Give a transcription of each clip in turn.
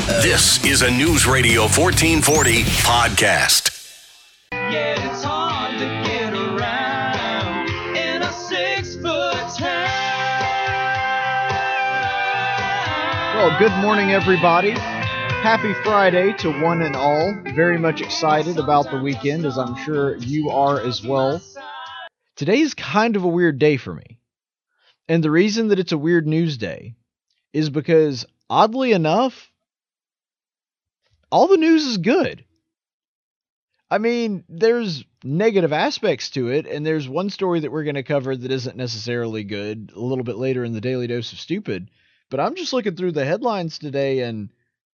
This is a News Radio 1440 podcast. Yeah, it's hard to get around in a 6-foot town. Well, good morning, everybody. Happy Friday to one and all. Very much excited about the weekend, as I'm sure you are as well. Today is kind of a weird day for me. And the reason that it's a weird news day is because, oddly enough, all the news is good. I mean, there's negative aspects to it, and there's one story that we're going to cover that isn't necessarily good a little bit later in the Daily Dose of Stupid. But I'm just looking through the headlines today, and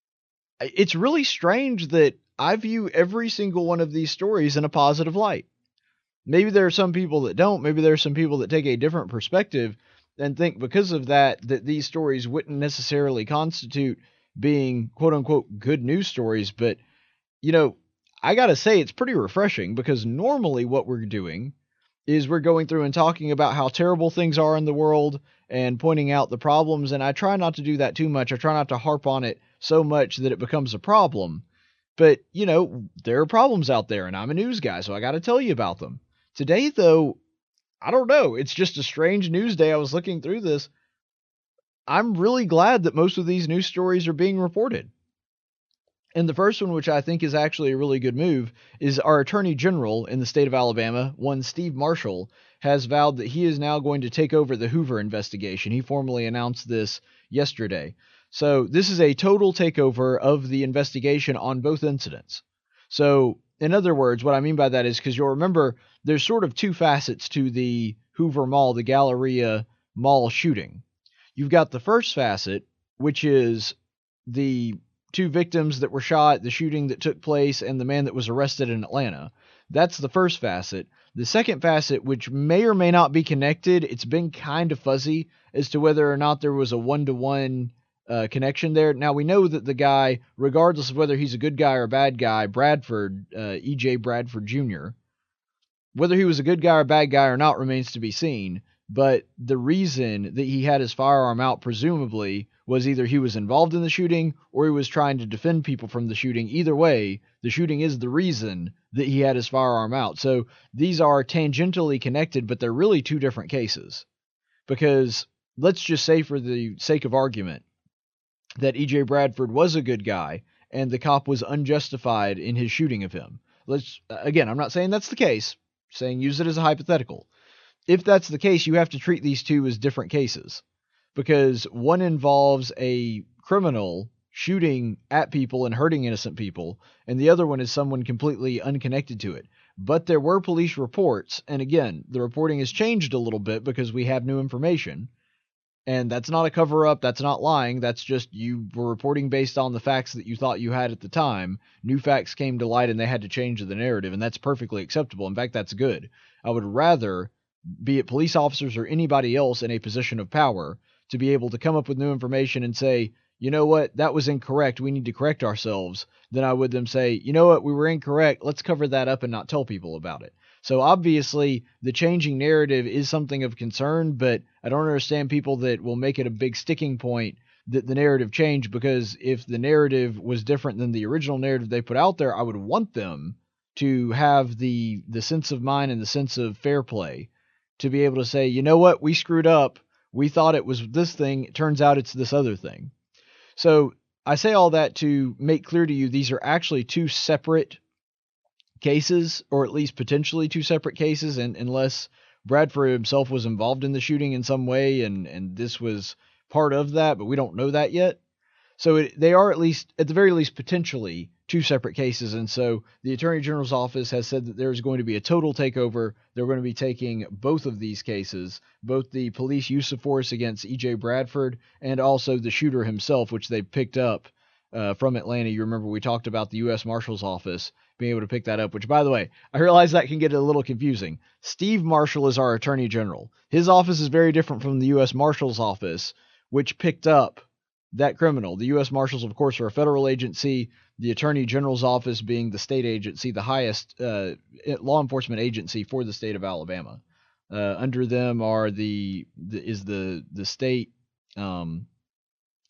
it's really strange that I view every single one of these stories in a positive light. Maybe there are some people that don't. Maybe there are some people that take a different perspective and think because of that these stories wouldn't necessarily constitute being quote-unquote good news stories. But, you know, I got to say it's pretty refreshing, because normally what we're doing is we're going through and talking about how terrible things are in the world and pointing out the problems, and I try not to do that too much. I try not to harp on it so much that it becomes a problem. But, you know, there are problems out there, and I'm a news guy, so I got to tell you about them. Today, though, I don't know. It's just a strange news day. I was looking through this. I'm really glad that most of these news stories are being reported. And the first one, which I think is actually a really good move, is our Attorney General in the state of Alabama, one Steve Marshall, has vowed that he is now going to take over the Hoover investigation. He formally announced this yesterday. So this is a total takeover of the investigation on both incidents. So in other words, what I mean by that is, because you'll remember there's sort of two facets to the Hoover Mall, the Galleria Mall shooting. You've got the first facet, which is the two victims that were shot, the shooting that took place, and the man that was arrested in Atlanta. That's the first facet. The second facet, which may or may not be connected, it's been kind of fuzzy as to whether or not there was a one-to-one connection there. Now, we know that the guy, regardless of whether he's a good guy or a bad guy, Bradford, E.J. Bradford Jr., whether he was a good guy or a bad guy or not remains to be seen. But the reason that he had his firearm out, presumably, was either he was involved in the shooting or he was trying to defend people from the shooting. Either way, the shooting is the reason that he had his firearm out. So these are tangentially connected, but they're really two different cases. Because let's just say, for the sake of argument, that E.J. Bradford was a good guy and the cop was unjustified in his shooting of him. Again, I'm not saying that's the case, saying use it as a hypothetical. If that's the case, you have to treat these two as different cases, because one involves a criminal shooting at people and hurting innocent people, and the other one is someone completely unconnected to it. But there were police reports, and again, the reporting has changed a little bit because we have new information, and that's not a cover-up, that's not lying, that's just you were reporting based on the facts that you thought you had at the time. New facts came to light and they had to change the narrative, and that's perfectly acceptable. In fact, that's good. I would rather, be it police officers or anybody else in a position of power, to be able to come up with new information and say, you know what, that was incorrect, we need to correct ourselves, than I would them say, you know what, we were incorrect, let's cover that up and not tell people about it. So obviously, the changing narrative is something of concern, but I don't understand people that will make it a big sticking point that the narrative changed, because if the narrative was different than the original narrative they put out there, I would want them to have the sense of mind and the sense of fair play to be able to say, you know what, we screwed up. We thought it was this thing. It turns out it's this other thing. So I say all that to make clear to you, these are actually two separate cases, or at least potentially two separate cases, and unless Bradford himself was involved in the shooting in some way, and this was part of that, but we don't know that yet. So they are, at the very least, potentially two separate cases. And so the Attorney General's office has said that there's going to be a total takeover. They're going to be taking both of these cases, both the police use of force against E.J. Bradford and also the shooter himself, which they picked up from Atlanta. You remember we talked about the U.S. Marshal's office being able to pick that up, which, by the way, I realize that can get a little confusing. Steve Marshall is our Attorney General. His office is very different from the U.S. Marshal's office, which picked up that criminal. The U.S. Marshals, of course, are a federal agency. The Attorney General's office being the state agency, the highest law enforcement agency for the state of Alabama. Under them are the state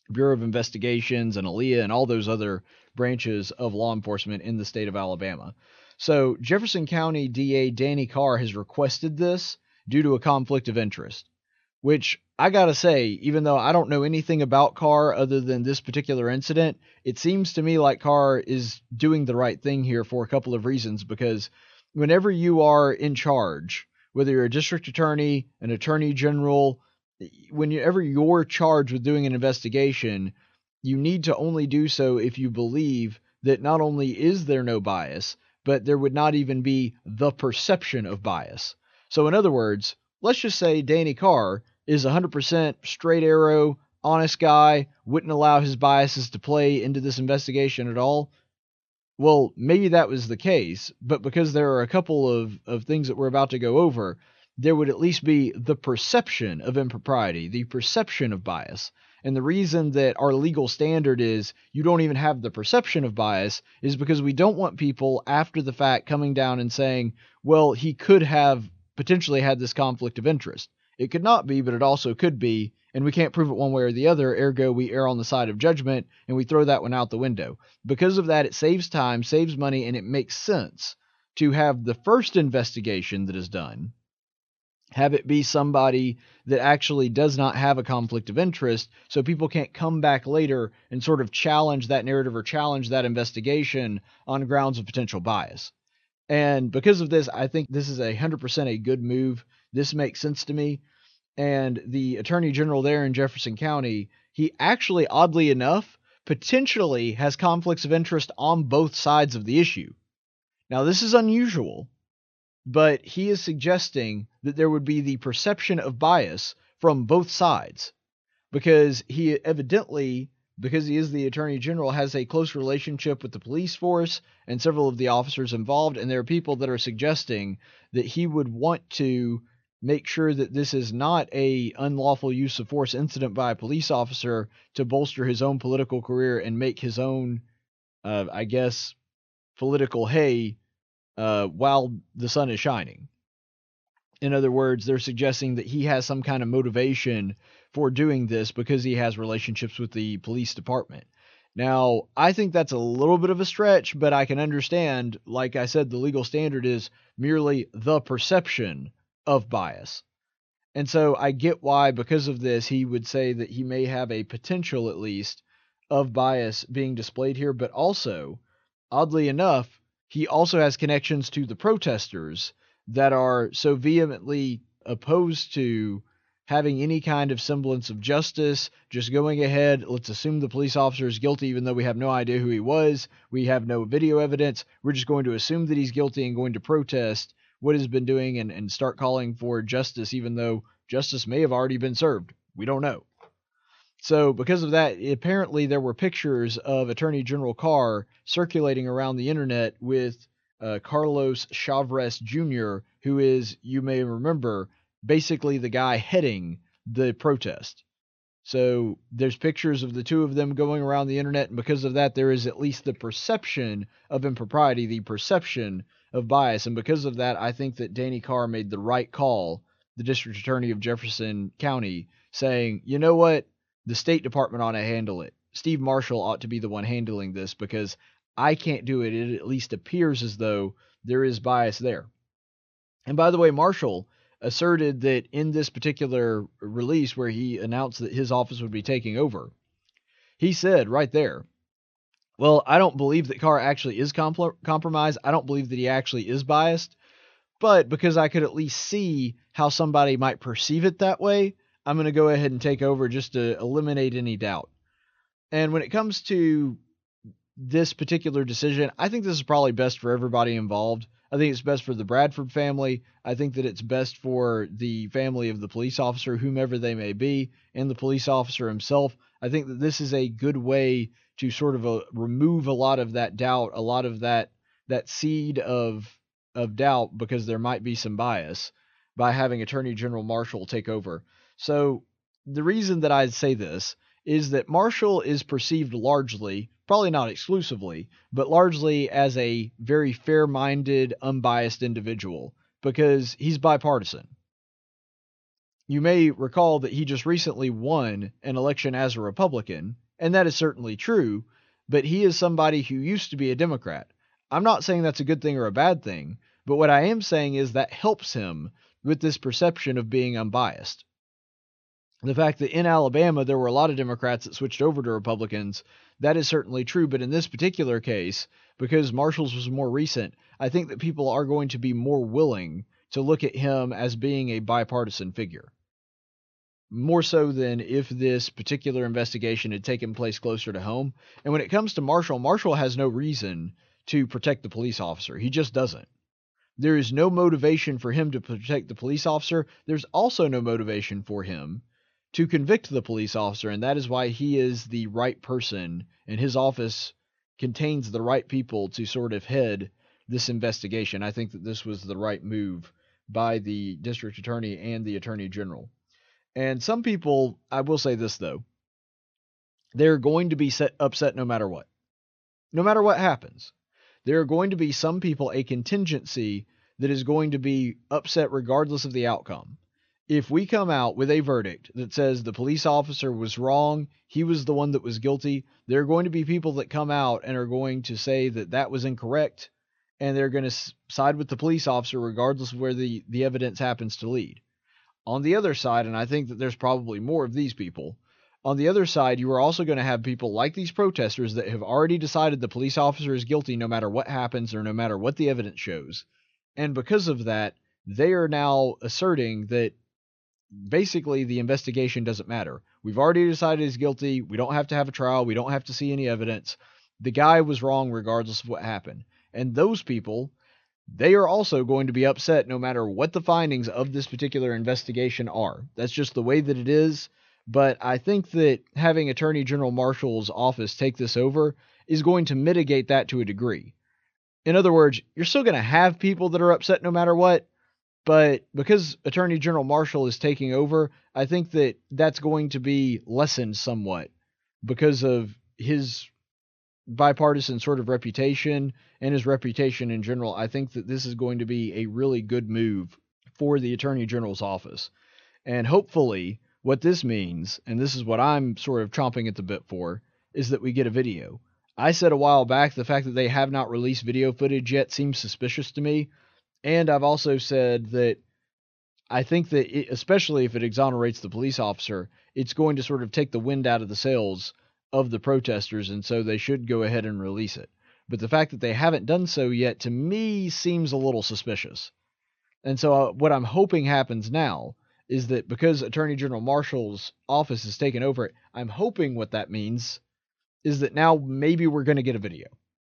Bureau of Investigations and ALEA and all those other branches of law enforcement in the state of Alabama. So Jefferson County DA Danny Carr has requested this due to a conflict of interest, which I gotta say, even though I don't know anything about Carr other than this particular incident, it seems to me like Carr is doing the right thing here for a couple of reasons, because whenever you are in charge, whether you're a district attorney, an attorney general, whenever you're charged with doing an investigation, you need to only do so if you believe that not only is there no bias, but there would not even be the perception of bias. So in other words, let's just say Danny Carr is 100% straight arrow, honest guy, wouldn't allow his biases to play into this investigation at all. Well, maybe that was the case, but because there are a couple of things that we're about to go over, there would at least be the perception of impropriety, the perception of bias. And the reason that our legal standard is you don't even have the perception of bias is because we don't want people after the fact coming down and saying, well, he could have potentially had this conflict of interest. It could not be, but it also could be, and we can't prove it one way or the other, ergo we err on the side of judgment, and we throw that one out the window. Because of that, it saves time, saves money, and it makes sense to have the first investigation that is done, have it be somebody that actually does not have a conflict of interest, so people can't come back later and sort of challenge that narrative or challenge that investigation on grounds of potential bias. And because of this, I think this is 100% a good move. This makes sense to me. And the attorney general there in Jefferson County, he actually, oddly enough, potentially has conflicts of interest on both sides of the issue. Now, this is unusual, but he is suggesting that there would be the perception of bias from both sides, because he evidently, because he is the attorney general, has a close relationship with the police force and several of the officers involved, and there are people that are suggesting that he would want to make sure that this is not a unlawful use of force incident by a police officer to bolster his own political career and make his own, political hay while the sun is shining. In other words, they're suggesting that he has some kind of motivation for doing this because he has relationships with the police department. Now, I think that's a little bit of a stretch, but I can understand, like I said, the legal standard is merely the perception of bias. And so I get why, because of this, he would say that he may have a potential, at least, of bias being displayed here, but also, oddly enough, he also has connections to the protesters that are so vehemently opposed to having any kind of semblance of justice, just going ahead, let's assume the police officer is guilty even though we have no idea who he was, we have no video evidence, we're just going to assume that he's guilty and going to protest what has been doing and start calling for justice even though justice may have already been served. We don't know. So because of that, apparently there were pictures of Attorney General Carr circulating around the internet with Carlos Chavez Jr., who is, you may remember, basically the guy heading the protest. So there's pictures of the two of them going around the internet, and because of that, there is at least the perception of impropriety, the perception of bias. And because of that, I think that Danny Carr made the right call, the district attorney of Jefferson County, saying, you know what? The State Department ought to handle it. Steve Marshall ought to be the one handling this because I can't do it. It at least appears as though there is bias there. And by the way, Marshall asserted that in this particular release where he announced that his office would be taking over, he said right there, well, I don't believe that Carr actually is compromised. I don't believe that he actually is biased. But because I could at least see how somebody might perceive it that way, I'm going to go ahead and take over just to eliminate any doubt. And when it comes to this particular decision, I think this is probably best for everybody involved. I think it's best for the Bradford family. I think that it's best for the family of the police officer, whomever they may be, and the police officer himself. I think that this is a good way to sort of remove a lot of that doubt, a lot of that seed of doubt, because there might be some bias, by having Attorney General Marshall take over. So the reason that I say this is that Marshall is perceived largely, probably not exclusively, but largely as a very fair-minded, unbiased individual because he's bipartisan. You may recall that he just recently won an election as a Republican, and that is certainly true, but he is somebody who used to be a Democrat. I'm not saying that's a good thing or a bad thing, but what I am saying is that helps him with this perception of being unbiased. The fact that in Alabama there were a lot of Democrats that switched over to Republicans, that is certainly true, but in this particular case, because Marshall's was more recent, I think that people are going to be more willing to look at him as being a bipartisan figure. More so than if this particular investigation had taken place closer to home. And when it comes to Marshall, Marshall has no reason to protect the police officer. He just doesn't. There is no motivation for him to protect the police officer. There's also no motivation for him to convict the police officer, and that is why he is the right person, and his office contains the right people to sort of head this investigation. I think that this was the right move by the district attorney and the attorney general. And some people, I will say this though, they're going to be upset no matter what. No matter what happens. There are going to be some people, a contingency that is going to be upset regardless of the outcome. If we come out with a verdict that says the police officer was wrong, he was the one that was guilty, there are going to be people that come out and are going to say that that was incorrect, and they're going to side with the police officer regardless of where the evidence happens to lead. On the other side, and I think that there's probably more of these people, on the other side, you are also going to have people like these protesters that have already decided the police officer is guilty no matter what happens or no matter what the evidence shows. And because of that, they are now asserting that basically the investigation doesn't matter. We've already decided he's guilty. We don't have to have a trial. We don't have to see any evidence. The guy was wrong regardless of what happened. And those people, they are also going to be upset no matter what the findings of this particular investigation are. That's just the way that it is. But I think that having Attorney General Marshall's office take this over is going to mitigate that to a degree. In other words, you're still going to have people that are upset no matter what, but because Attorney General Marshall is taking over, I think that that's going to be lessened somewhat because of his bipartisan sort of reputation and his reputation in general. I think that this is going to be a really good move for the Attorney General's office. And hopefully what this means, and this is what I'm sort of chomping at the bit for, is that we get a video. I said a while back the fact that they have not released video footage yet seems suspicious to me. And I've also said that I think that especially if it exonerates the police officer, it's going to sort of take the wind out of the sails of the protesters, and so they should go ahead and release it. But the fact that they haven't done so yet, to me, seems a little suspicious. And so what I'm hoping happens now is that because Attorney General Marshall's office has taken over it, I'm hoping what that means is that now maybe we're going to get a video.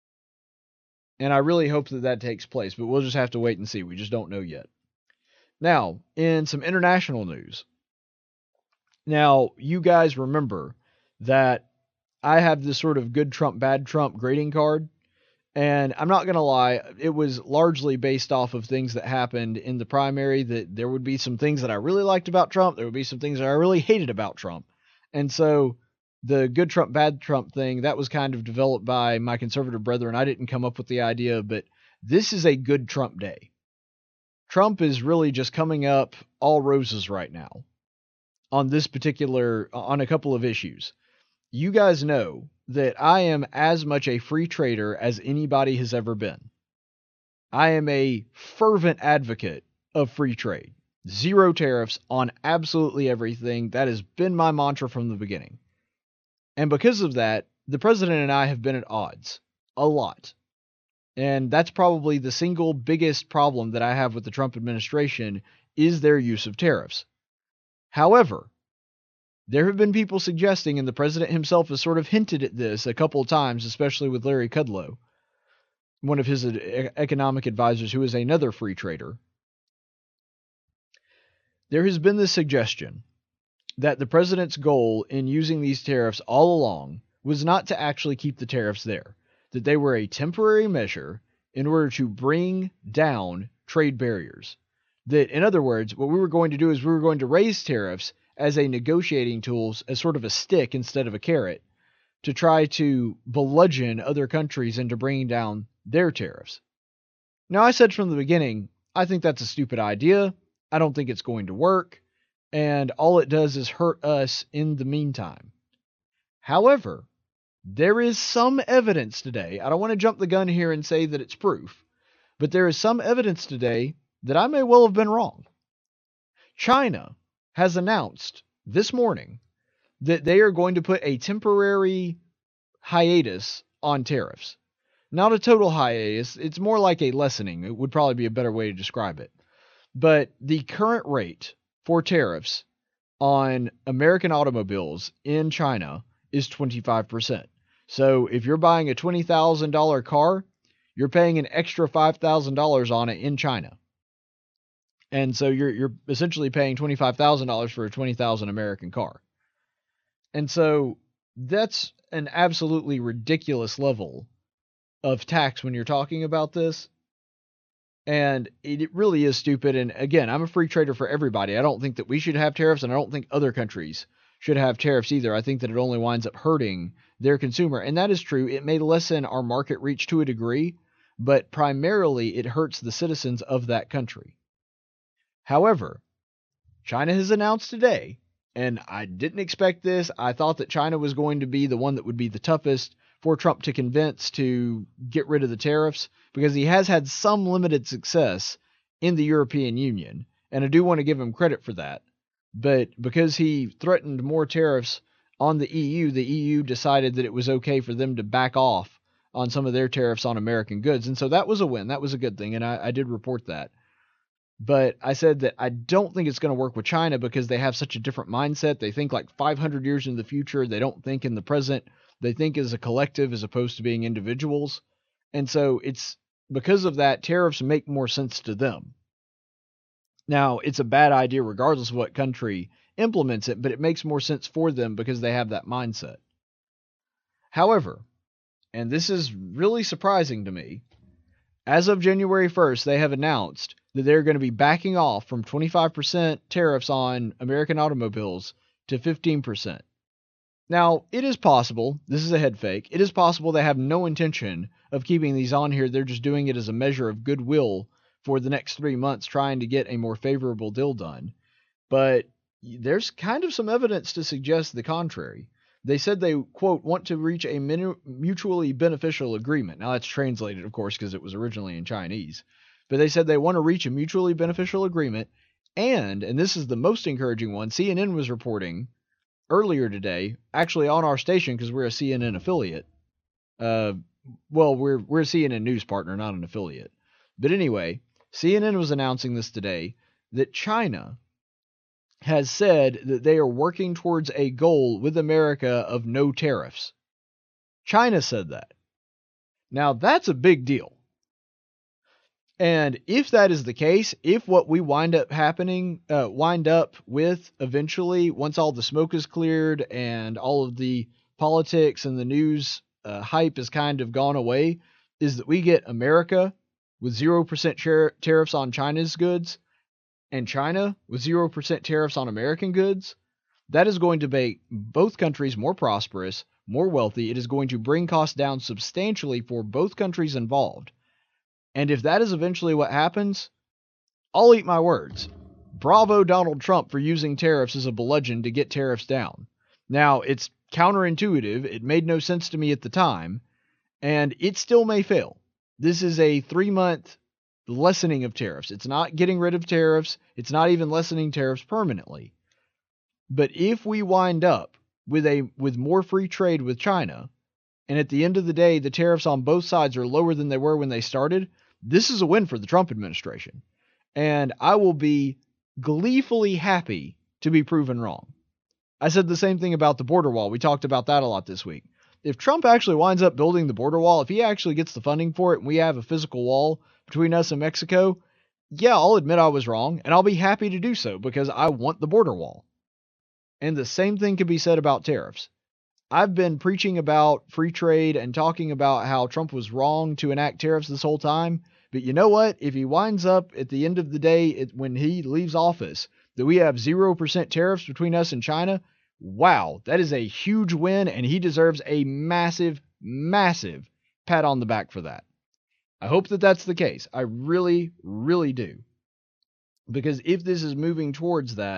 And I really hope that that takes place, but we'll just have to wait and see. We just don't know yet. Now, in some international news. Now, you guys remember that I have this sort of good Trump, bad Trump grading card. And I'm not going to lie, it was largely based off of things that happened in the primary, that there would be some things that I really liked about Trump. There would be some things that I really hated about Trump. And so the good Trump, bad Trump thing, that was kind of developed by my conservative brethren. I didn't come up with the idea, but this is a good Trump day. Trump is really just coming up all roses right now on a couple of issues. You guys know that I am as much a free trader as anybody has ever been. I am a fervent advocate of free trade. Zero tariffs on absolutely everything. That has been my mantra from the beginning. And because of that, the president and I have been at odds. A lot. And that's probably the single biggest problem that I have with the Trump administration is their use of tariffs. However, there have been people suggesting, and the president himself has sort of hinted at this a couple of times, especially with Larry Kudlow, one of his economic advisors who is another free trader. There has been this suggestion that the president's goal in using these tariffs all along was not to actually keep the tariffs there, that they were a temporary measure in order to bring down trade barriers. That, in other words, what we were going to do is we were going to raise tariffs as a negotiating tool, as sort of a stick instead of a carrot, to try to bludgeon other countries into bringing down their tariffs. Now, I said from the beginning, I think that's a stupid idea. I don't think it's going to work. and all it does is hurt us in the meantime. However, there is some evidence today. I don't want to jump the gun here and say that it's proof, but there is some evidence today that I may well have been wrong. China has announced this morning that they are going to put a temporary hiatus on tariffs. Not a total hiatus, it's more like a lessening. It would probably be a better way to describe it. But the current rate for tariffs on American automobiles in China is 25%. So if you're buying a $20,000 car, you're paying an extra $5,000 on it in China. And so you're essentially paying $25,000 for a $20,000 American car. And so that's an absolutely ridiculous level of tax when you're talking about this. And it really is stupid. And again, I'm a free trader for everybody. I don't think that we should have tariffs, and I don't think other countries should have tariffs either. I think that it only winds up hurting their consumer. And that is true. It may lessen our market reach to a degree, but primarily it hurts the citizens of that country. However, China has announced today, and I didn't expect this. I thought that China was going to be the one that would be the toughest for Trump to convince to get rid of the tariffs, because he has had some limited success in the European Union, and I do want to give him credit for that. But because he threatened more tariffs on the EU decided that it was okay for them to back off on some of their tariffs on American goods. And so that was a win. That was a good thing, and I did report that. But I said that I don't think it's going to work with China because they have such a different mindset. They think like 500 years in the future. They don't think in the present. They think as a collective as opposed to being individuals. And so it's because of that, tariffs make more sense to them. Now, it's a bad idea regardless of what country implements it, but it makes more sense for them because they have that mindset. However, and this is really surprising to me, as of January 1st, they have announced that they're going to be backing off from 25% tariffs on American automobiles to 15%. Now, it is possible, this is a head fake, it is possible they have no intention of keeping these on here. They're just doing it as a measure of goodwill for the next 3 months, trying to get a more favorable deal done. But there's kind of some evidence to suggest the contrary. They said they, quote, want to reach a mutually beneficial agreement. Now, that's translated, of course, because it was originally in Chinese. But they said they want to reach a mutually beneficial agreement. And this is the most encouraging one, CNN was reporting earlier today, actually on our station because we're a CNN affiliate. Well, we're a CNN news partner, not an affiliate. But anyway, CNN was announcing this today, that China has said that they are working towards a goal with America of no tariffs. China said that. Now, that's a big deal. And if that is the case, if what we wind up with eventually, once all the smoke is cleared and all of the politics and the news hype has kind of gone away, is that we get America with 0% tariffs on China's goods and China with 0% tariffs on American goods, that is going to make both countries more prosperous, more wealthy. It is going to bring costs down substantially for both countries involved. And if that is eventually what happens, I'll eat my words. Bravo Donald Trump for using tariffs as a bludgeon to get tariffs down. Now, it's counterintuitive. It made no sense to me at the time, and it still may fail. This is a 3-month lessening of tariffs. It's not getting rid of tariffs. It's not even lessening tariffs permanently. But if we wind up with more free trade with China, and at the end of the day, the tariffs on both sides are lower than they were when they started, this is a win for the Trump administration. And I will be gleefully happy to be proven wrong. I said the same thing about the border wall. We talked about that a lot this week. If Trump actually winds up building the border wall, if he actually gets the funding for it and we have a physical wall between us and Mexico, yeah, I'll admit I was wrong, and I'll be happy to do so because I want the border wall. And the same thing can be said about tariffs. I've been preaching about free trade and talking about how Trump was wrong to enact tariffs this whole time. But you know what? If he winds up at the end of the day, when he leaves office, that we have 0% tariffs between us and China, wow, that is a huge win, and he deserves a massive, massive pat on the back for that. I hope that that's the case. I really, really do. Because if this is moving towards that,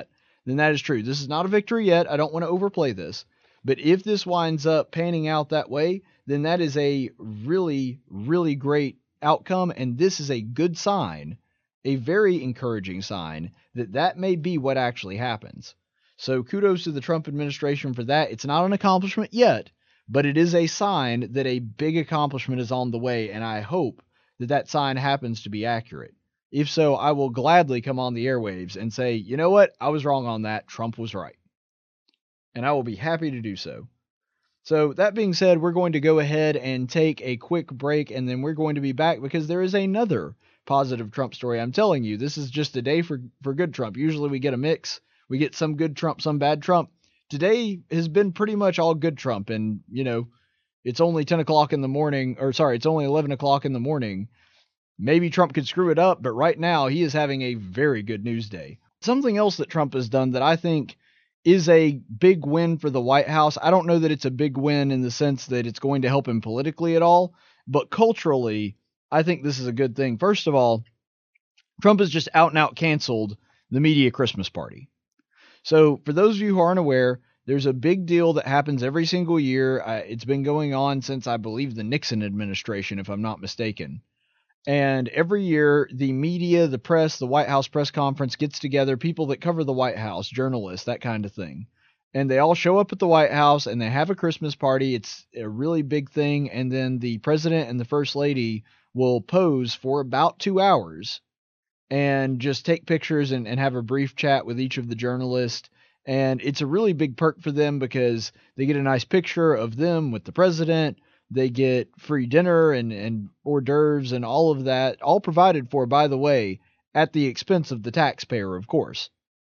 then that is true. This is not a victory yet. I don't want to overplay this. But if this winds up panning out that way, then that is a really, really great outcome. And this is a good sign, a very encouraging sign that that may be what actually happens. So kudos to the Trump administration for that. It's not an accomplishment yet, but it is a sign that a big accomplishment is on the way. And I hope that that sign happens to be accurate. If so, I will gladly come on the airwaves and say, you know what? I was wrong on that. Trump was right. And I will be happy to do so. So that being said, we're going to go ahead and take a quick break, and then we're going to be back because there is another positive Trump story. I'm telling you, this is just a day for good Trump. Usually we get a mix. We get some good Trump, some bad Trump. Today has been pretty much all good Trump. And, you know, it's only 10 o'clock in the morning, or sorry, it's only 11 o'clock in the morning. Maybe Trump could screw it up, but right now he is having a very good news day. Something else that Trump has done that I think is a big win for the White House. I don't know that it's a big win in the sense that it's going to help him politically at all, but culturally, I think this is a good thing. First of all, Trump has just out and out canceled the media Christmas party. So for those of you who aren't aware, there's a big deal that happens every single year. It's been going on since, I believe, the Nixon administration, if I'm not mistaken. And every year, the media, the press, the White House press conference gets together, people that cover the White House, journalists, that kind of thing. And they all show up at the White House and they have a Christmas party. It's a really big thing. And then the president and the first lady will pose for about 2 hours and just take pictures and have a brief chat with each of the journalists. And it's a really big perk for them because they get a nice picture of them with the president. They get free dinner and hors d'oeuvres and all of that, all provided for, by the way, at the expense of the taxpayer, of course.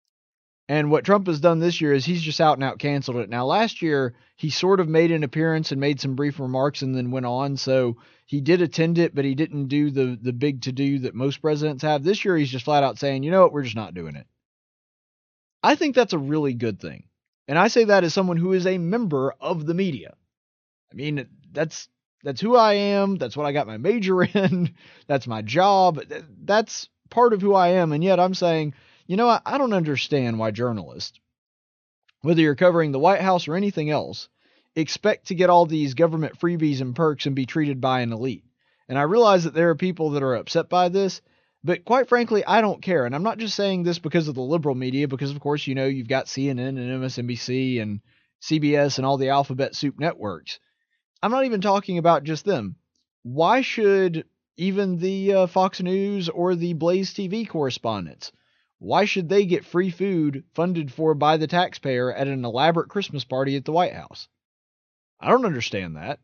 And what Trump has done this year is he's just out and out canceled it. Now, last year, he sort of made an appearance and made some brief remarks and then went on. So he did attend it, but he didn't do the big to-do that most presidents have. This year, he's just flat out saying, you know what, we're just not doing it. I think that's a really good thing. And I say that as someone who is a member of the media. I mean, that's who I am. That's what I got my major in. That's my job. That's part of who I am. And yet I'm saying, you know, I don't understand why journalists, whether you're covering the White House or anything else, expect to get all these government freebies and perks and be treated by an elite. And I realize that there are people that are upset by this, but quite frankly, I don't care. And I'm not just saying this because of the liberal media, because of course, you know, you've got CNN and MSNBC and CBS and all the alphabet soup networks. I'm not even talking about just them. Why should even the Fox News or the Blaze TV correspondents, why should they get free food funded for by the taxpayer at an elaborate Christmas party at the White House? I don't understand that.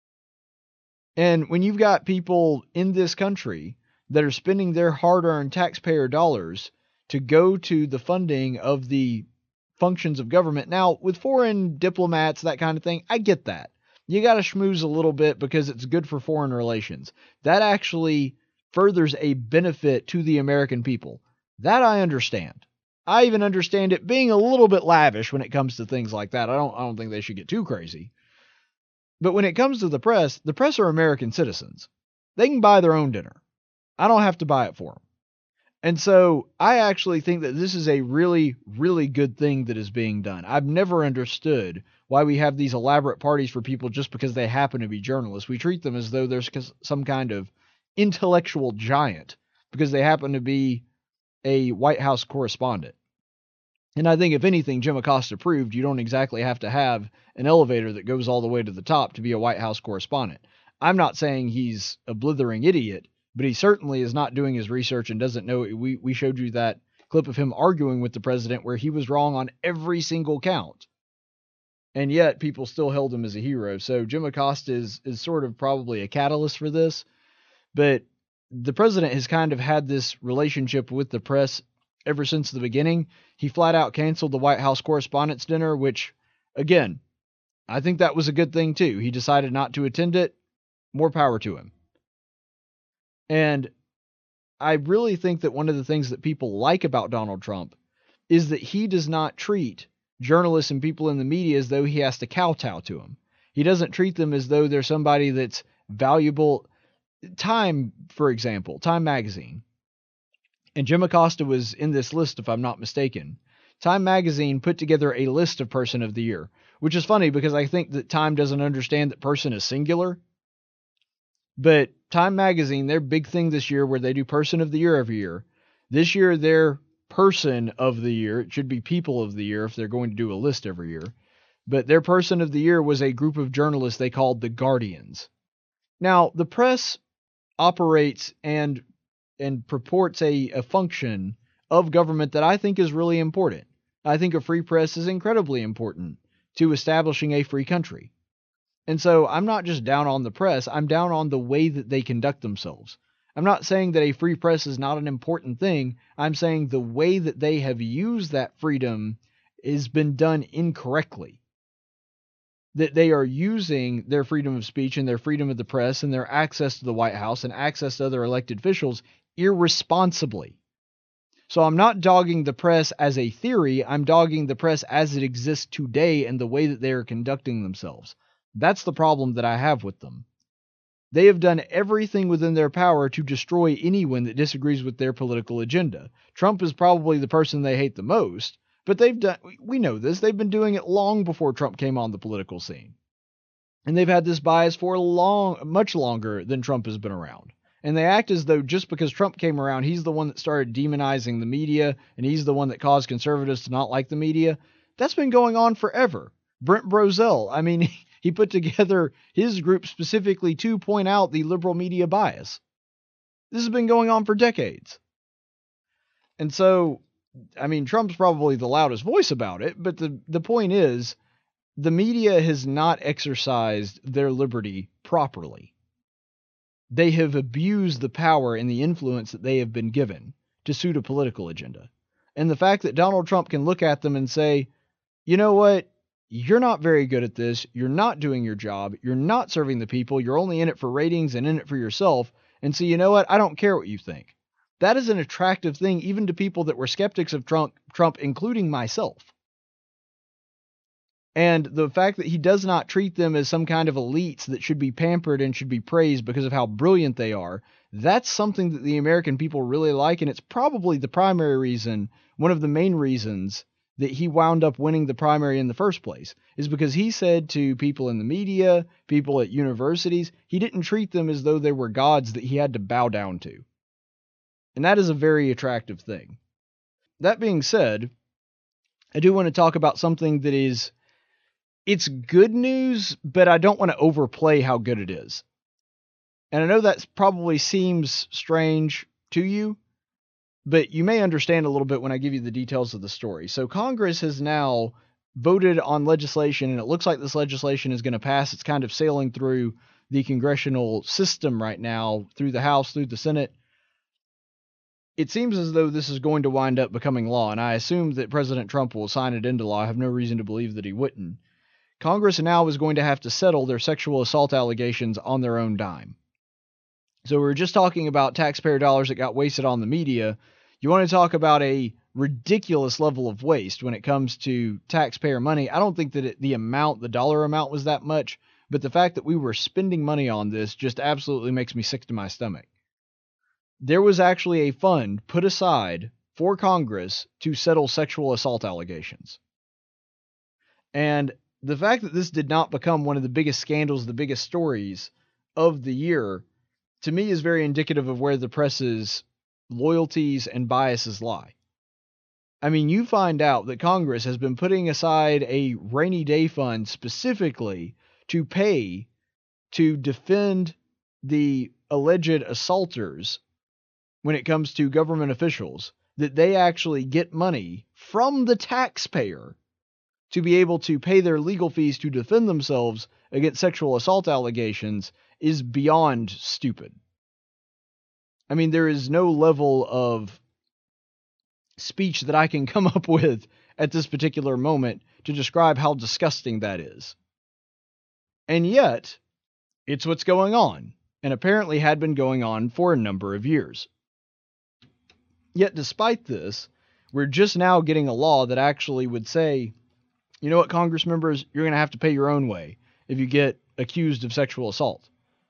And when you've got people in this country that are spending their hard-earned taxpayer dollars to go to the funding of the functions of government, now with foreign diplomats, that kind of thing, I get that. You got to schmooze a little bit because it's good for foreign relations. That actually furthers a benefit to the American people. That I understand. I even understand it being a little bit lavish when it comes to things like that. I don't think they should get too crazy. But when it comes to the press are American citizens. They can buy their own dinner. I don't have to buy it for them. And so I actually think that this is a really, really good thing that is being done. I've never understood why we have these elaborate parties for people just because they happen to be journalists. We treat them as though there's some kind of intellectual giant because they happen to be a White House correspondent. And I think if anything, Jim Acosta proved you don't exactly have to have an elevator that goes all the way to the top to be a White House correspondent. I'm not saying he's a blithering idiot, but he certainly is not doing his research and doesn't know. We showed you that clip of him arguing with the president where he was wrong on every single count. And yet people still held him as a hero. So Jim Acosta is sort of probably a catalyst for this. But the president has kind of had this relationship with the press ever since the beginning. He flat out canceled the White House Correspondents' Dinner, which, again, I think that was a good thing too. He decided not to attend it. More power to him. And I really think that one of the things that people like about Donald Trump is that he does not treat journalists and people in the media as though he has to kowtow to them. He doesn't treat them as though they're somebody that's valuable. Time, for example, Time magazine. And Jim Acosta was in this list, if I'm not mistaken. Time magazine put together a list of Person of the Year, which is funny because I think that Time doesn't understand that person is singular. But Time magazine, their big thing this year where they do Person of the Year every year, this year their Person of the Year, it should be People of the Year if they're going to do a list every year, but their Person of the Year was a group of journalists they called the Guardians. Now, the press operates and purports a function of government that I think is really important. I think a free press is incredibly important to establishing a free country. And so I'm not just down on the press, I'm down on the way that they conduct themselves. I'm not saying that a free press is not an important thing. I'm saying the way that they have used that freedom has been done incorrectly. That they are using their freedom of speech and their freedom of the press and their access to the White House and access to other elected officials irresponsibly. So I'm not dogging the press as a theory, I'm dogging the press as it exists today and the way that they are conducting themselves. That's the problem that I have with them. They have done everything within their power to destroy anyone that disagrees with their political agenda. Trump is probably the person they hate the most, but we know this, they've been doing it long before Trump came on the political scene. And they've had this bias for much longer than Trump has been around. And they act as though just because Trump came around, he's the one that started demonizing the media, and he's the one that caused conservatives to not like the media. That's been going on forever. Brent Brozell, I mean, he put together his group specifically to point out the liberal media bias. This has been going on for decades. And so, I mean, Trump's probably the loudest voice about it, but the point is, the media has not exercised their liberty properly. They have abused the power and the influence that they have been given to suit a political agenda. And the fact that Donald Trump can look at them and say, you know what? You're not very good at this. You're not doing your job. You're not serving the people. You're only in it for ratings and in it for yourself. And so, you know what? I don't care what you think. That is an attractive thing even to people that were skeptics of Trump, including myself. And the fact that he does not treat them as some kind of elites that should be pampered and should be praised because of how brilliant they are, that's something that the American people really like, and it's probably the primary reason, one of the main reasons that he wound up winning the primary in the first place, is because he said to people in the media, people at universities, he didn't treat them as though they were gods that he had to bow down to. And that is a very attractive thing. That being said, I do want to talk about something that it's good news, but I don't want to overplay how good it is. And I know that probably seems strange to you, but you may understand a little bit when I give you the details of the story. So Congress has now voted on legislation, and it looks like this legislation is going to pass. It's kind of sailing through the congressional system right now, through the House, through the Senate. It seems as though this is going to wind up becoming law, and I assume that President Trump will sign it into law. I have no reason to believe that he wouldn't. Congress now is going to have to settle their sexual assault allegations on their own dime. So we were just talking about taxpayer dollars that got wasted on the media. You want to talk about a ridiculous level of waste when it comes to taxpayer money. I don't think that the dollar amount was that much, but the fact that we were spending money on this just absolutely makes me sick to my stomach. There was actually a fund put aside for Congress to settle sexual assault allegations. And the fact that this did not become one of the biggest scandals, the biggest stories of the year, to me is very indicative of where the press's loyalties and biases lie. I mean, you find out that Congress has been putting aside a rainy day fund specifically to pay to defend the alleged assaulters when it comes to government officials, that they actually get money from the taxpayer to be able to pay their legal fees to defend themselves against sexual assault allegations is beyond stupid. I mean, there is no level of speech that I can come up with at this particular moment to describe how disgusting that is. And yet, it's what's going on, and apparently had been going on for a number of years. Yet, despite this, we're just now getting a law that actually would say, you know what, Congress members, you're going to have to pay your own way if you get accused of sexual assault.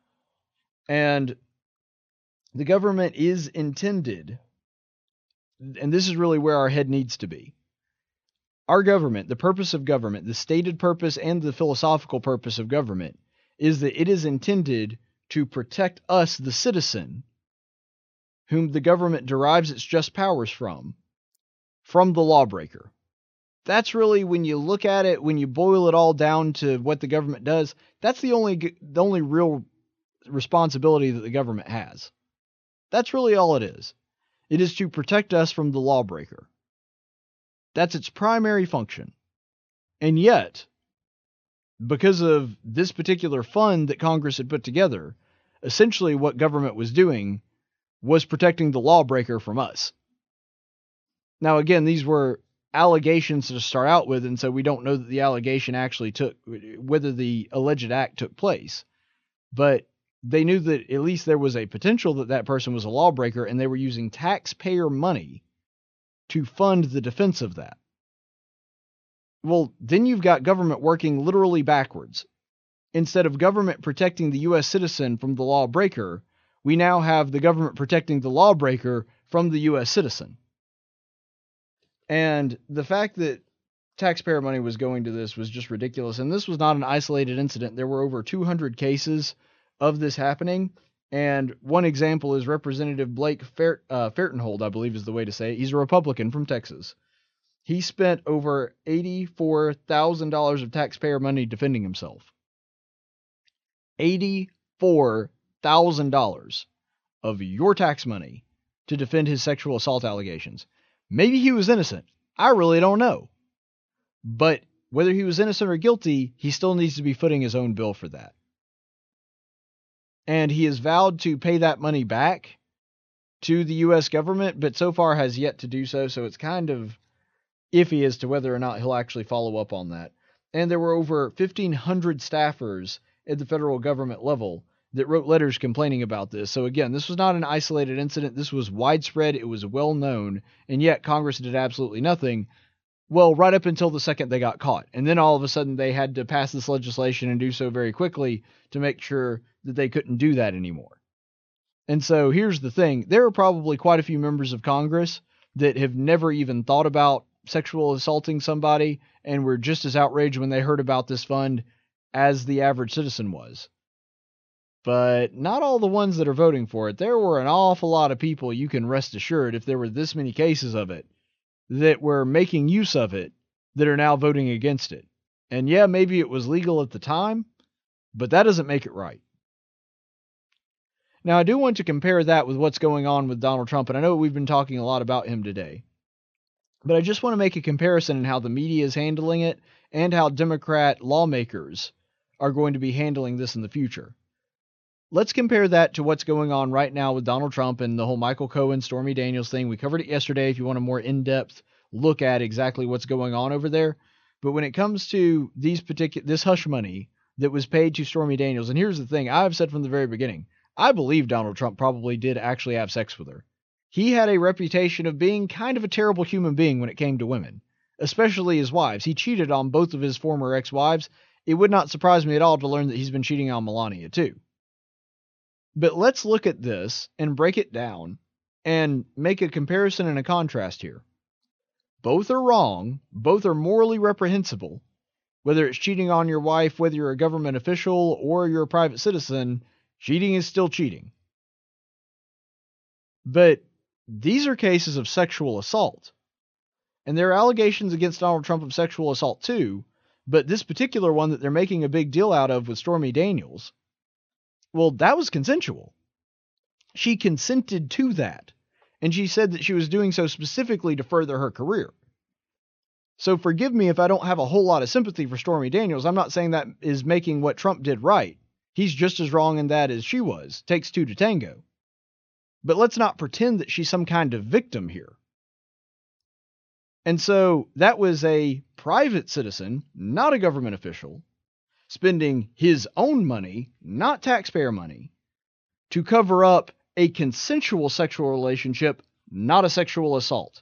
And the government is intended, and this is really where our head needs to be, Our government, the purpose of government, the stated purpose and the philosophical purpose of government is that it is intended to protect us, the citizen, whom the government derives its just powers from the lawbreaker. That's really, when you look at it, when you boil it all down to what the government does, that's the only real responsibility that the government has. That's really all it is. It is to protect us from the lawbreaker. That's its primary function. And yet, because of this particular fund that Congress had put together, essentially what government was doing was protecting the lawbreaker from us. Now, again, these were allegations to start out with, and so we don't know that the allegation actually whether the alleged act took place. But they knew that at least there was a potential that that person was a lawbreaker, and they were using taxpayer money to fund the defense of that. Well, then you've got government working literally backwards. Instead of government protecting the U.S. citizen from the lawbreaker, we now have the government protecting the lawbreaker from the U.S. citizen. And the fact that taxpayer money was going to this was just ridiculous. And this was not an isolated incident. There were over 200 cases of this happening. And one example is Representative Blake Fertenhold, I believe is the way to say it. He's a Republican from Texas. He spent over $84,000 of taxpayer money defending himself. $84,000 of your tax money to defend his sexual assault allegations. Maybe he was innocent. I really don't know. But whether he was innocent or guilty, he still needs to be footing his own bill for that. And he has vowed to pay that money back to the U.S. government, but so far has yet to do so. So it's kind of iffy as to whether or not he'll actually follow up on that. And there were over 1,500 staffers at the federal government level that wrote letters complaining about this. So again, this was not an isolated incident. This was widespread. It was well known. And yet Congress did absolutely nothing. Well, right up until the second they got caught. And then all of a sudden they had to pass this legislation and do so very quickly to make sure that they couldn't do that anymore. And so here's the thing. There are probably quite a few members of Congress that have never even thought about sexual assaulting somebody and were just as outraged when they heard about this fund as the average citizen was. But not all the ones that are voting for it. There were an awful lot of people, you can rest assured, if there were this many cases of it, that were making use of it, that are now voting against it. And yeah, maybe it was legal at the time, but that doesn't make it right. Now, I do want to compare that with what's going on with Donald Trump, and I know we've been talking a lot about him today. But I just want to make a comparison in how the media is handling it and how Democrat lawmakers are going to be handling this in the future. Let's compare that to what's going on right now with Donald Trump and the whole Michael Cohen, Stormy Daniels thing. We covered it yesterday if you want a more in-depth look at exactly what's going on over there. But when it comes to this hush money that was paid to Stormy Daniels, and here's the thing, I've said from the very beginning, I believe Donald Trump probably did actually have sex with her. He had a reputation of being kind of a terrible human being when it came to women, especially his wives. He cheated on both of his former ex-wives. It would not surprise me at all to learn that he's been cheating on Melania too. But let's look at this and break it down and make a comparison and a contrast here. Both are wrong. Both are morally reprehensible. Whether it's cheating on your wife, whether you're a government official or you're a private citizen, cheating is still cheating. But these are cases of sexual assault. And there are allegations against Donald Trump of sexual assault too, but this particular one that they're making a big deal out of with Stormy Daniels, well, that was consensual. She consented to that. And she said that she was doing so specifically to further her career. So forgive me if I don't have a whole lot of sympathy for Stormy Daniels. I'm not saying that is making what Trump did right. He's just as wrong in that as she was. Takes two to tango. But let's not pretend that she's some kind of victim here. And so that was a private citizen, not a government official, spending his own money, not taxpayer money, to cover up a consensual sexual relationship, not a sexual assault.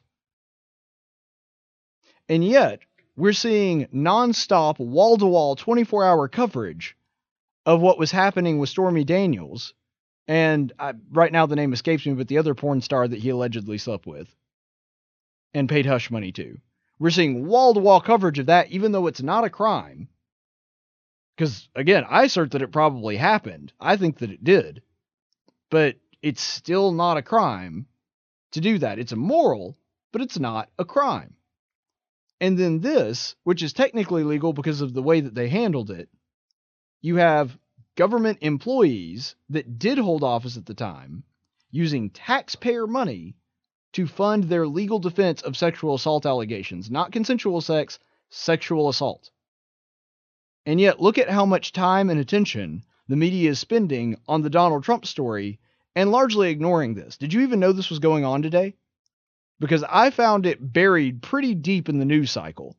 And yet, we're seeing nonstop, wall-to-wall, 24-hour coverage of what was happening with Stormy Daniels, and right now the name escapes me, but the other porn star that he allegedly slept with and paid hush money to. We're seeing wall-to-wall coverage of that, even though it's not a crime. Because, again, I assert that it probably happened. I think that it did. But it's still not a crime to do that. It's immoral, but it's not a crime. And then this, which is technically legal because of the way that they handled it, you have government employees that did hold office at the time using taxpayer money to fund their legal defense of sexual assault allegations. Not consensual sex, sexual assault. And yet, look at how much time and attention the media is spending on the Donald Trump story and largely ignoring this. Did you even know this was going on today? Because I found it buried pretty deep in the news cycle.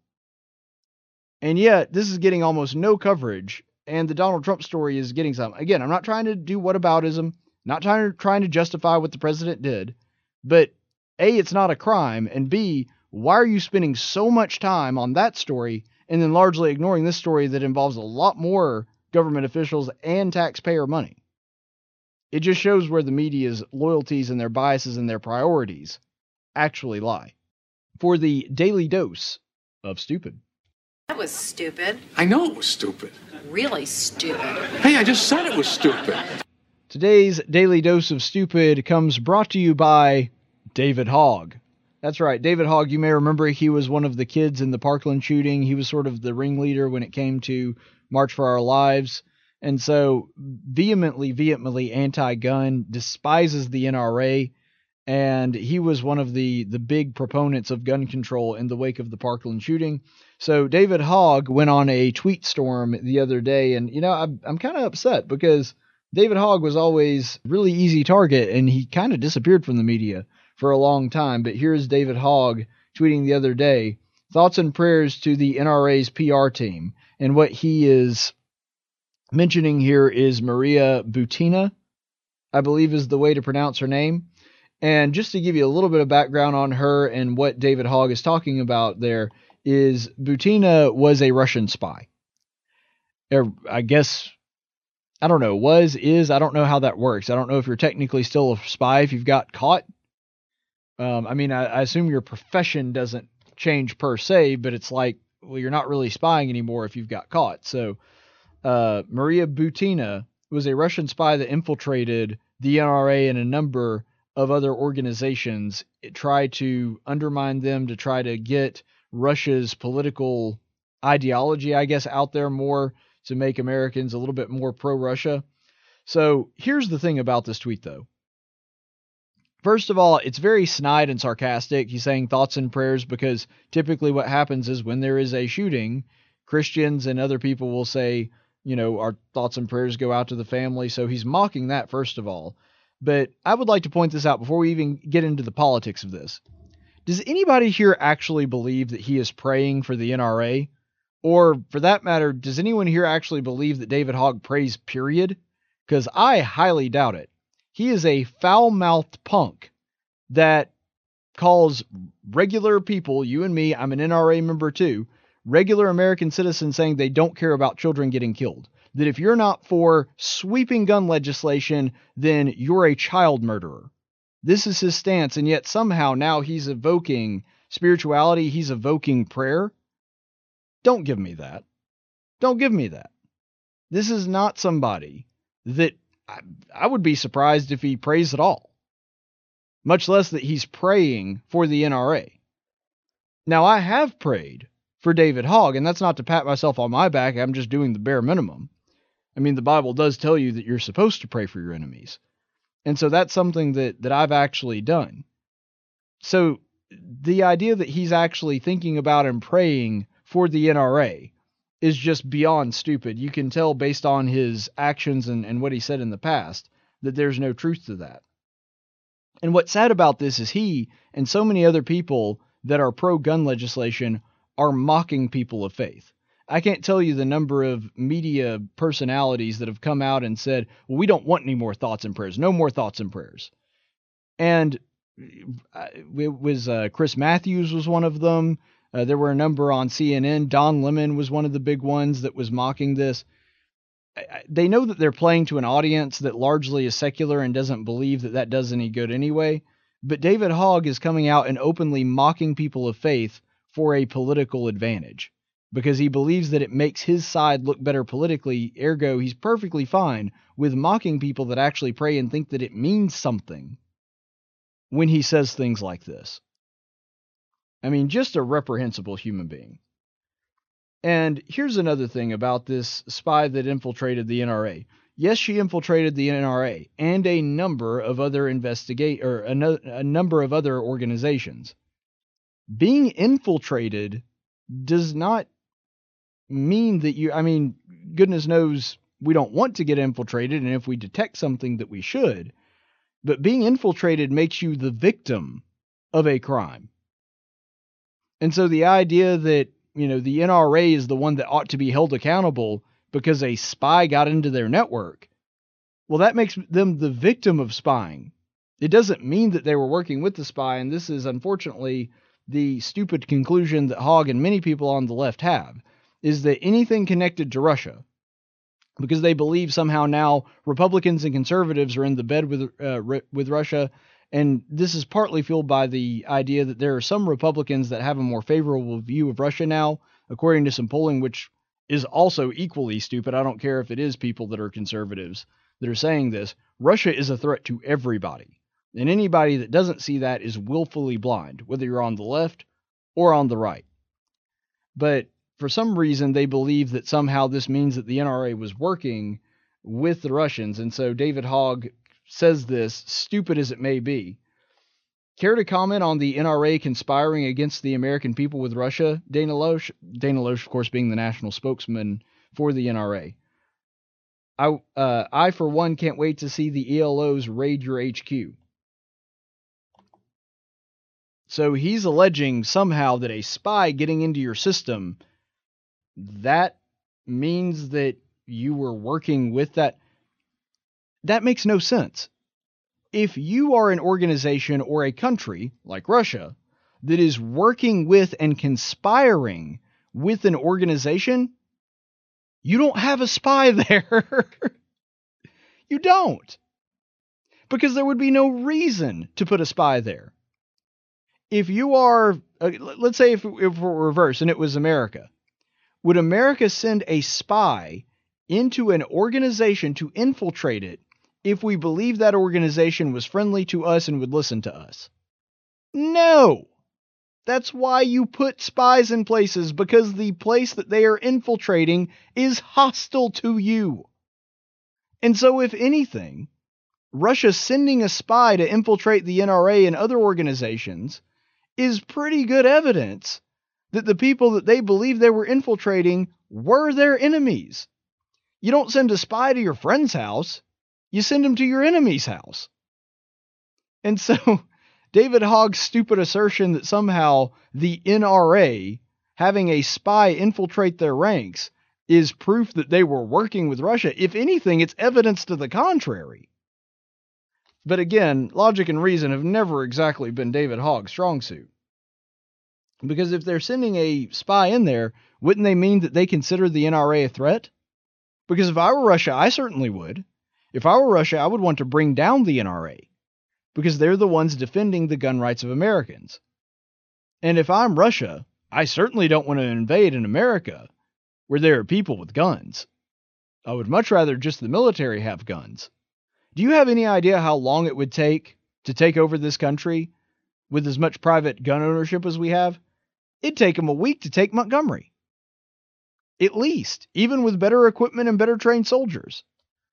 And yet, this is getting almost no coverage, and the Donald Trump story is getting some. Again, I'm not trying to do whataboutism, not trying to justify what the president did, but A, it's not a crime, and B, why are you spending so much time on that story and then largely ignoring this story that involves a lot more government officials and taxpayer money? It just shows where the media's loyalties and their biases and their priorities actually lie. For the daily dose of stupid. That was stupid. I know it was stupid. Really stupid. Hey, I just said it was stupid. Today's daily dose of stupid comes brought to you by David Hogg. That's right, David Hogg, you may remember he was one of the kids in the Parkland shooting. He was sort of the ringleader when it came to March for Our Lives. And so vehemently anti-gun, despises the NRA, and he was one of the big proponents of gun control in the wake of the Parkland shooting. So David Hogg went on a tweet storm the other day, and, I'm kind of upset because David Hogg was always really easy target, and he kind of disappeared from the media for a long time. But here's David Hogg tweeting the other day, thoughts and prayers to the NRA's PR team. And what he is mentioning here is Maria Butina, I believe is the way to pronounce her name. And just to give you a little bit of background on her and what David Hogg is talking about there is Butina was a Russian spy. I guess, I don't know, I don't know how that works. I don't know if you're technically still a spy if you've got caught. I assume your profession doesn't change per se, but it's like, well, you're not really spying anymore if you've got caught. So Maria Butina was a Russian spy that infiltrated the NRA and a number of other organizations. It tried to undermine them to try to get Russia's political ideology, I guess, out there more to make Americans a little bit more pro-Russia. So here's the thing about this tweet, though. First of all, it's very snide and sarcastic. He's saying thoughts and prayers because typically what happens is when there is a shooting, Christians and other people will say, our thoughts and prayers go out to the family. So he's mocking that, first of all. But I would like to point this out before we even get into the politics of this. Does anybody here actually believe that he is praying for the NRA? Or, for that matter, does anyone here actually believe that David Hogg prays, period? Because I highly doubt it. He is a foul-mouthed punk that calls regular people, you and me, I'm an NRA member too, regular American citizens saying they don't care about children getting killed. That if you're not for sweeping gun legislation, then you're a child murderer. This is his stance, and yet somehow now he's evoking spirituality, he's evoking prayer. Don't give me that. Don't give me that. This is not somebody that I would be surprised if he prays at all, much less that he's praying for the NRA. Now, I have prayed for David Hogg, and that's not to pat myself on my back. I'm just doing the bare minimum. The Bible does tell you that you're supposed to pray for your enemies. And so that's something that I've actually done. So the idea that he's actually thinking about and praying for the NRA is just beyond stupid. You can tell based on his actions and what he said in the past that there's no truth to that. And what's sad about this is he and so many other people that are pro-gun legislation are mocking people of faith. I can't tell you the number of media personalities that have come out and said, well, we don't want any more thoughts and prayers. No more thoughts and prayers. And it was Chris Matthews was one of them. There were a number on CNN. Don Lemon was one of the big ones that was mocking this. They know that they're playing to an audience that largely is secular and doesn't believe that that does any good anyway. But David Hogg is coming out and openly mocking people of faith for a political advantage because he believes that it makes his side look better politically. Ergo, he's perfectly fine with mocking people that actually pray and think that it means something when he says things like this. I mean, just a reprehensible human being. And here's another thing about this spy that infiltrated the NRA. Yes, she infiltrated the NRA and a number of other a number of other organizations. Being infiltrated does not mean that goodness knows we don't want to get infiltrated, and if we detect something that we should, but being infiltrated makes you the victim of a crime. And so the idea that, the NRA is the one that ought to be held accountable because a spy got into their network, well, that makes them the victim of spying. It doesn't mean that they were working with the spy, and this is unfortunately the stupid conclusion that Hogg and many people on the left have, is that anything connected to Russia, because they believe somehow now Republicans and conservatives are in the bed with Russia, and this is partly fueled by the idea that there are some Republicans that have a more favorable view of Russia now, according to some polling, which is also equally stupid. I don't care if it is people that are conservatives that are saying this. Russia is a threat to everybody. And anybody that doesn't see that is willfully blind, whether you're on the left or on the right. But for some reason, they believe that somehow this means that the NRA was working with the Russians. And so David Hogg says this, stupid as it may be. Care to comment on the NRA conspiring against the American people with Russia, Dana Loesch? Dana Loesch, of course, being the national spokesman for the NRA. I, for one, can't wait to see the ELOs raid your HQ. So he's alleging somehow that a spy getting into your system, that means that you were working with that. That makes no sense. If you are an organization or a country, like Russia, that is working with and conspiring with an organization, you don't have a spy there. You don't. Because there would be no reason to put a spy there. If you are, let's say if we're reverse and it was America, would America send a spy into an organization to infiltrate it if we believe that organization was friendly to us and would listen to us? No. That's why you put spies in places, because the place that they are infiltrating is hostile to you. And so if anything, Russia sending a spy to infiltrate the NRA and other organizations is pretty good evidence that the people that they believe they were infiltrating were their enemies. You don't send a spy to your friend's house. You send them to your enemy's house. And so David Hogg's stupid assertion that somehow the NRA having a spy infiltrate their ranks is proof that they were working with Russia. If anything, it's evidence to the contrary. But again, logic and reason have never exactly been David Hogg's strong suit. Because if they're sending a spy in there, wouldn't they mean that they consider the NRA a threat? Because if I were Russia, I certainly would. If I were Russia, I would want to bring down the NRA, because they're the ones defending the gun rights of Americans. And if I'm Russia, I certainly don't want to invade in America where there are people with guns. I would much rather just the military have guns. Do you have any idea how long it would take to take over this country with as much private gun ownership as we have? It'd take them a week to take Montgomery. At least, even with better equipment and better trained soldiers.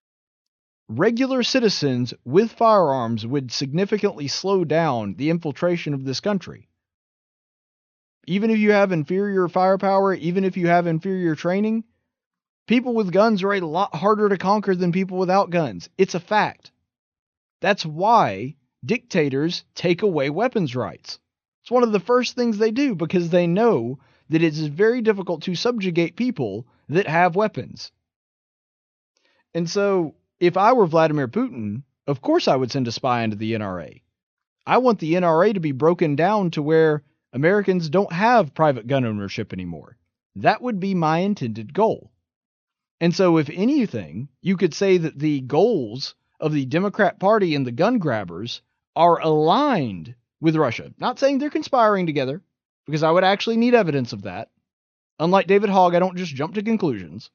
Regular citizens with firearms would significantly slow down the infiltration of this country. Even if you have inferior firepower, even if you have inferior training, people with guns are a lot harder to conquer than people without guns. It's a fact. That's why dictators take away weapons rights. It's one of the first things they do, because they know that it is very difficult to subjugate people that have weapons. And so, if I were Vladimir Putin, of course I would send a spy into the NRA. I want the NRA to be broken down to where Americans don't have private gun ownership anymore. That would be my intended goal. And so if anything, you could say that the goals of the Democrat Party and the gun grabbers are aligned with Russia. Not saying they're conspiring together, because I would actually need evidence of that. Unlike David Hogg, I don't just jump to conclusions.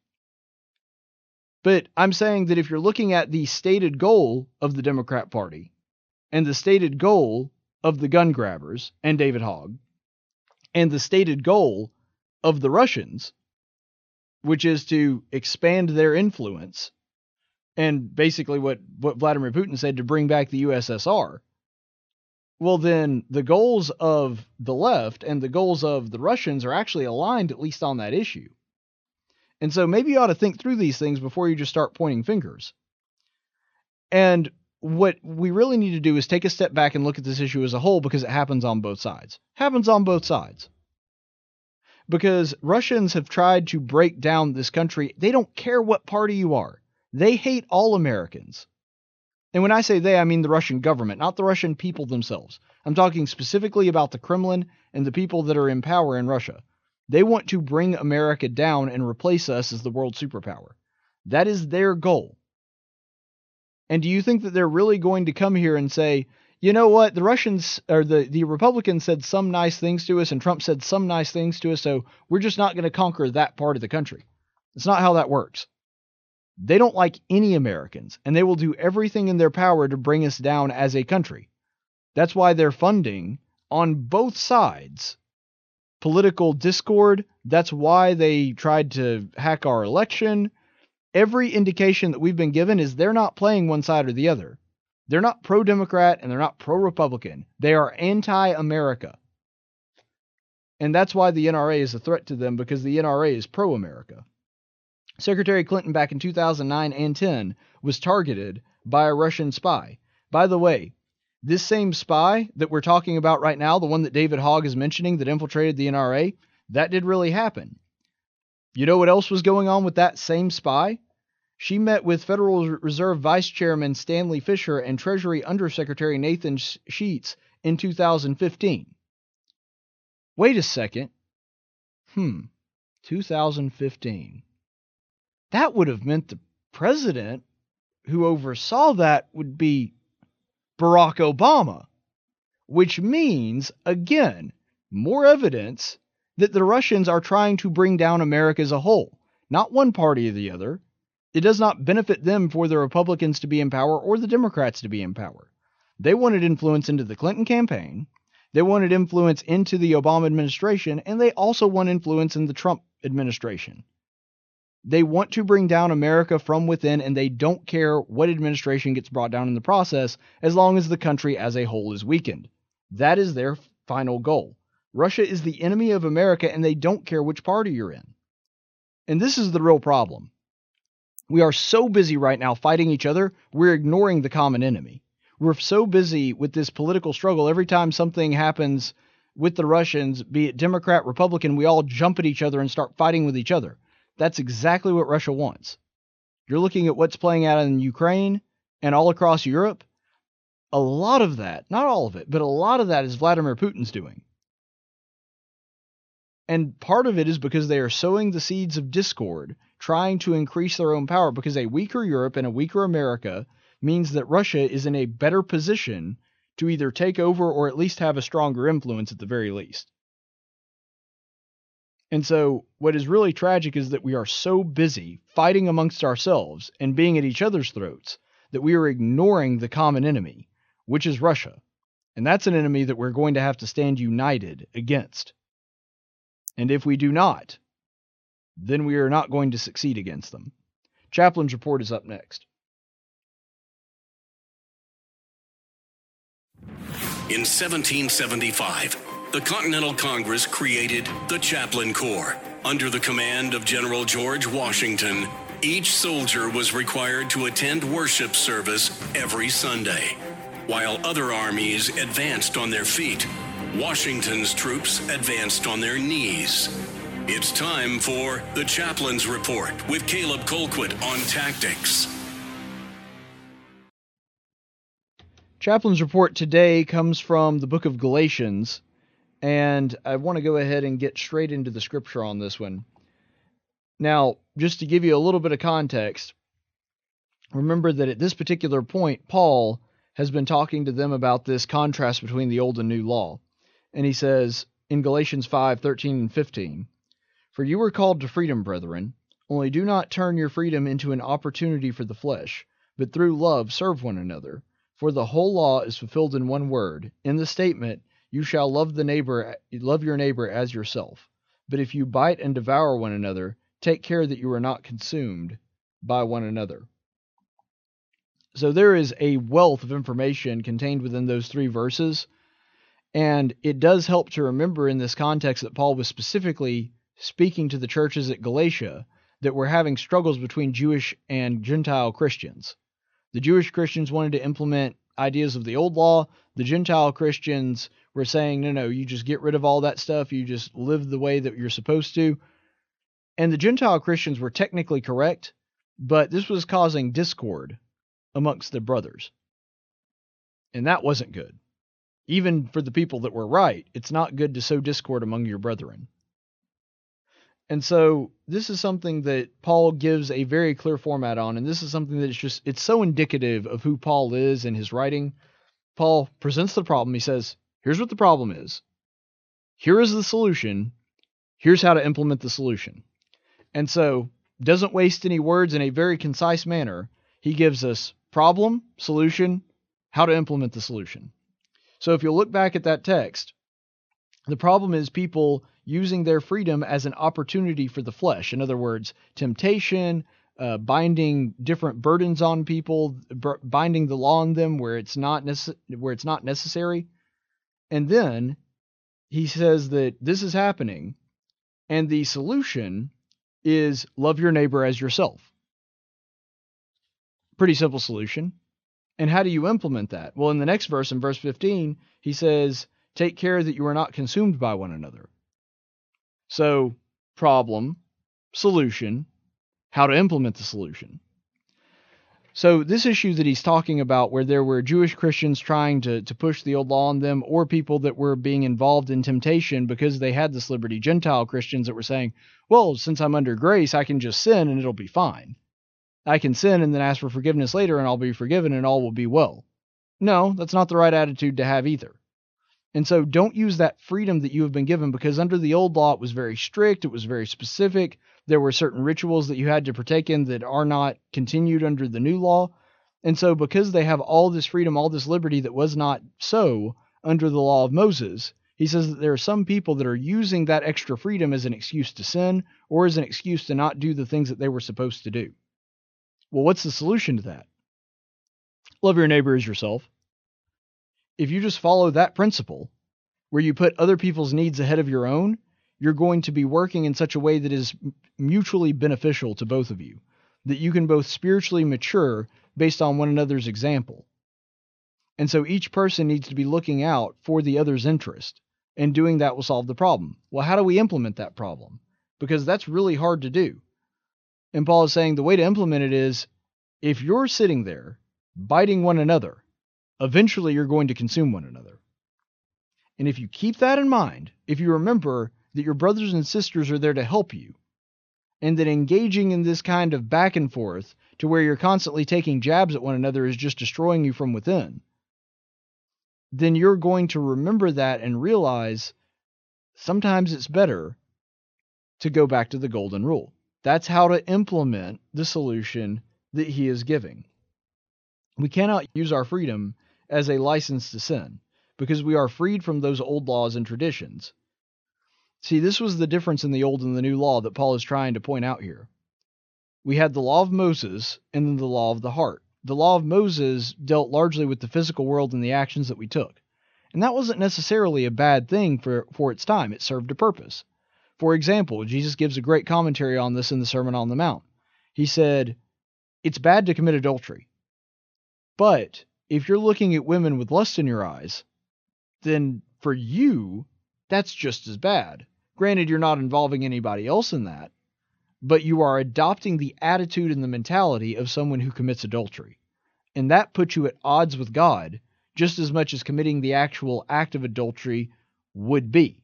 But I'm saying that if you're looking at the stated goal of the Democrat Party and the stated goal of the gun grabbers and David Hogg and the stated goal of the Russians, which is to expand their influence and basically what Vladimir Putin said, to bring back the USSR, well, then the goals of the left and the goals of the Russians are actually aligned, at least on that issue. And so maybe you ought to think through these things before you just start pointing fingers. And what we really need to do is take a step back and look at this issue as a whole, because it happens on both sides. Happens on both sides. Because Russians have tried to break down this country. They don't care what party you are. They hate all Americans. And when I say they, I mean the Russian government, not the Russian people themselves. I'm talking specifically about the Kremlin and the people that are in power in Russia. They want to bring America down and replace us as the world superpower. That is their goal. And do you think that they're really going to come here and say, you know what, the Russians or the Republicans said some nice things to us and Trump said some nice things to us, so we're just not going to conquer that part of the country? It's not how that works. They don't like any Americans, and they will do everything in their power to bring us down as a country. That's why they're funding, on both sides, political discord. That's why they tried to hack our election. Every indication that we've been given is they're not playing one side or the other. They're not pro-Democrat and they're not pro-Republican. They are anti-America. And that's why the NRA is a threat to them, because the NRA is pro-America. Secretary Clinton back in 2009 and 10 was targeted by a Russian spy. By the way, this same spy that we're talking about right now, the one that David Hogg is mentioning that infiltrated the NRA, that did really happen. You know what else was going on with that same spy? She met with Federal Reserve Vice Chairman Stanley Fischer and Treasury Undersecretary Nathan Sheets in 2015. Wait a second. 2015. That would have meant the president who oversaw that would be Barack Obama, which means, again, more evidence that the Russians are trying to bring down America as a whole, not one party or the other. It does not benefit them for the Republicans to be in power or the Democrats to be in power. They wanted influence into the Clinton campaign. They wanted influence into the Obama administration, and they also want influence in the Trump administration. They want to bring down America from within, and they don't care what administration gets brought down in the process, as long as the country as a whole is weakened. That is their final goal. Russia is the enemy of America, and they don't care which party you're in. And this is the real problem. We are so busy right now fighting each other, we're ignoring the common enemy. We're so busy with this political struggle. Every time something happens with the Russians, be it Democrat, Republican, we all jump at each other and start fighting with each other. That's exactly what Russia wants. You're looking at what's playing out in Ukraine and all across Europe. A lot of that, not all of it, but a lot of that is Vladimir Putin's doing. And part of it is because they are sowing the seeds of discord, trying to increase their own power, because a weaker Europe and a weaker America means that Russia is in a better position to either take over or at least have a stronger influence at the very least. And so what is really tragic is that we are so busy fighting amongst ourselves and being at each other's throats that we are ignoring the common enemy, which is Russia. And that's an enemy that we're going to have to stand united against. And if we do not, then we are not going to succeed against them. Chaplain's Report is up next. In 1775, the Continental Congress created the Chaplain Corps. Under the command of General George Washington, each soldier was required to attend worship service every Sunday. While other armies advanced on their feet, Washington's troops advanced on their knees. It's time for the Chaplain's Report with Caleb Colquitt on tactics. Chaplain's Report today comes from the book of Galatians, and I want to go ahead and get straight into the scripture on this one. Now, just to give you a little bit of context, remember that at this particular point, Paul has been talking to them about this contrast between the old and new law. And he says, in Galatians 5:13 and 15, "For you were called to freedom, brethren, only do not turn your freedom into an opportunity for the flesh, but through love serve one another. For the whole law is fulfilled in one word, in the statement, you shall love your neighbor as yourself. But if you bite and devour one another, take care that you are not consumed by one another." So there is a wealth of information contained within those 3 verses, and it does help to remember in this context that Paul was specifically speaking to the churches at Galatia that were having struggles between Jewish and Gentile Christians. The Jewish Christians wanted to implement ideas of the old law. The Gentile Christians were saying, no, you just get rid of all that stuff. You just live the way that you're supposed to. And the Gentile Christians were technically correct, but this was causing discord amongst the brothers. And that wasn't good. Even for the people that were right, it's not good to sow discord among your brethren. And so this is something that Paul gives a very clear format on, and this is something that it's so indicative of who Paul is in his writing. Paul presents the problem. He says, here's what the problem is. Here is the solution. Here's how to implement the solution. And so doesn't waste any words in a very concise manner. He gives us problem, solution, how to implement the solution. So if you look back at that text, the problem is people using their freedom as an opportunity for the flesh. In other words, temptation, binding different burdens on people, binding the law on them where it's not necessary. And then he says that this is happening, and the solution is love your neighbor as yourself. Pretty simple solution. And how do you implement that? Well, in the next verse, in verse 15, he says, take care that you are not consumed by one another. So, problem, solution, how to implement the solution. So this issue that he's talking about, where there were Jewish Christians trying to push the old law on them, or people that were being involved in temptation because they had this liberty, Gentile Christians that were saying, well, since I'm under grace, I can just sin and it'll be fine. I can sin and then ask for forgiveness later and I'll be forgiven and all will be well. No, that's not the right attitude to have either. And so don't use that freedom that you have been given, because under the old law, it was very strict. It was very specific. There were certain rituals that you had to partake in that are not continued under the new law. And so because they have all this freedom, all this liberty that was not so under the law of Moses, he says that there are some people that are using that extra freedom as an excuse to sin or as an excuse to not do the things that they were supposed to do. Well, what's the solution to that? Love your neighbor as yourself. If you just follow that principle, where you put other people's needs ahead of your own, you're going to be working in such a way that is mutually beneficial to both of you, that you can both spiritually mature based on one another's example. And so each person needs to be looking out for the other's interest, and doing that will solve the problem. Well, how do we implement that problem? Because that's really hard to do. And Paul is saying the way to implement it is, if you're sitting there biting one another, eventually you're going to consume one another. And if you keep that in mind, if you remember that your brothers and sisters are there to help you, and that engaging in this kind of back and forth to where you're constantly taking jabs at one another is just destroying you from within, then you're going to remember that and realize sometimes it's better to go back to the golden rule. That's how to implement the solution that he is giving. We cannot use our freedom as a license to sin, because we are freed from those old laws and traditions. See, this was the difference in the old and the new law that Paul is trying to point out here. We had the law of Moses and then the law of the heart. The law of Moses dealt largely with the physical world and the actions that we took. And that wasn't necessarily a bad thing for its time. It served a purpose. For example, Jesus gives a great commentary on this in the Sermon on the Mount. He said, it's bad to commit adultery. But if you're looking at women with lust in your eyes, then for you, that's just as bad. Granted, you're not involving anybody else in that, but you are adopting the attitude and the mentality of someone who commits adultery. And that puts you at odds with God just as much as committing the actual act of adultery would be.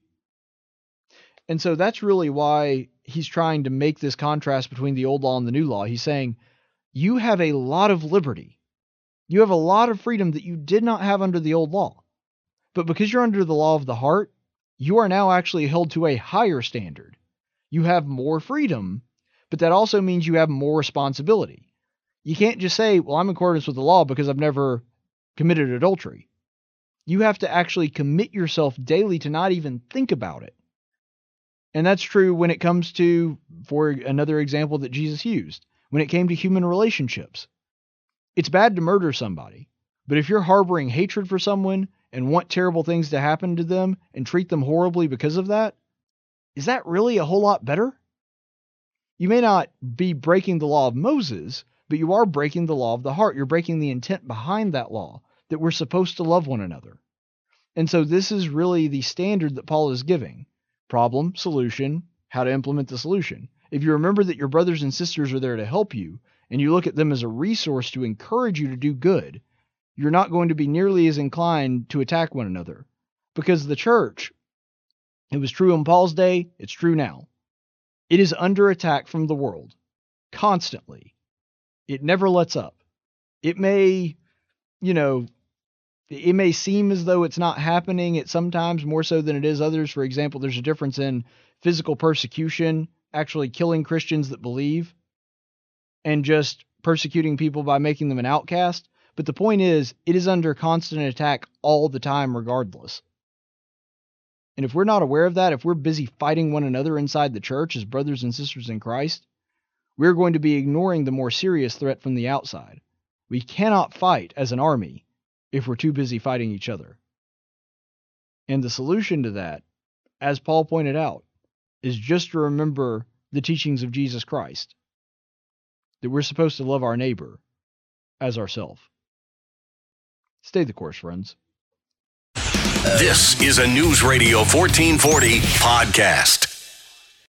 And so that's really why he's trying to make this contrast between the old law and the new law. He's saying, you have a lot of liberty. You have a lot of freedom that you did not have under the old law. But because you're under the law of the heart, you are now actually held to a higher standard. You have more freedom, but that also means you have more responsibility. You can't just say, well, I'm in accordance with the law because I've never committed adultery. You have to actually commit yourself daily to not even think about it. And that's true when it comes to, for another example that Jesus used, when it came to human relationships. It's bad to murder somebody, but if you're harboring hatred for someone and want terrible things to happen to them and treat them horribly because of that, is that really a whole lot better? You may not be breaking the law of Moses, but you are breaking the law of the heart. You're breaking the intent behind that law, that we're supposed to love one another. And so this is really the standard that Paul is giving. Problem, solution, how to implement the solution. If you remember that your brothers and sisters are there to help you, and you look at them as a resource to encourage you to do good, you're not going to be nearly as inclined to attack one another. Because the church, it was true in Paul's day, it's true now. It is under attack from the world, constantly. It never lets up. It may, it may seem as though it's not happening at sometimes more so than it is others. For example, there's a difference in physical persecution, actually killing Christians that believe, and just persecuting people by making them an outcast. But the point is, it is under constant attack all the time regardless. And if we're not aware of that, if we're busy fighting one another inside the church as brothers and sisters in Christ, we're going to be ignoring the more serious threat from the outside. We cannot fight as an army if we're too busy fighting each other. And the solution to that, as Paul pointed out, is just to remember the teachings of Jesus Christ, that we're supposed to love our neighbor as ourselves. Stay the course, friends. This is a News Radio 1440 podcast.